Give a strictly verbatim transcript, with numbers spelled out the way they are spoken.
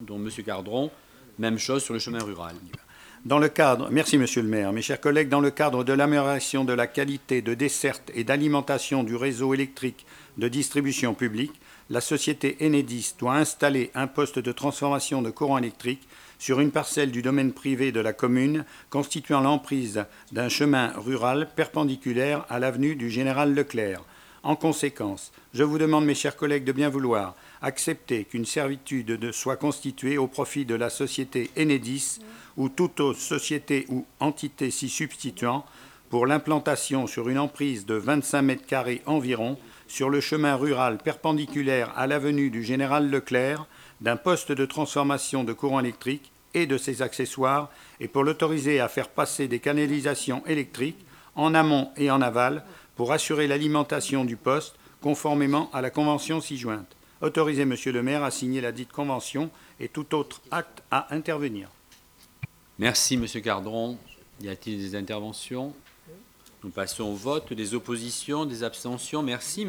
dont M. Cardron. Même chose sur le chemin rural. Dans le cadre, merci Monsieur le maire, mes chers collègues, dans le cadre de l'amélioration de la qualité de desserte et d'alimentation du réseau électrique de distribution publique, la société Enedis doit installer un poste de transformation de courant électrique sur une parcelle du domaine privé de la commune constituant l'emprise d'un chemin rural perpendiculaire à l'avenue du Général Leclerc. En conséquence, je vous demande, mes chers collègues, de bien vouloir accepter qu'une servitude soit constituée au profit de la société Enedis ou toute autre société ou entité s'y substituant pour l'implantation sur une emprise de vingt-cinq mètres carrés environ sur le chemin rural perpendiculaire à l'avenue du Général Leclerc d'un poste de transformation de courant électrique et de ses accessoires et pour l'autoriser à faire passer des canalisations électriques en amont et en aval pour assurer l'alimentation du poste conformément à la convention ci-jointe. Autorisez Monsieur le maire à signer la dite convention et tout autre acte à intervenir. Merci Monsieur Cardron. Y a-t-il des interventions? Nous passons au vote. Des oppositions, des abstentions? Merci.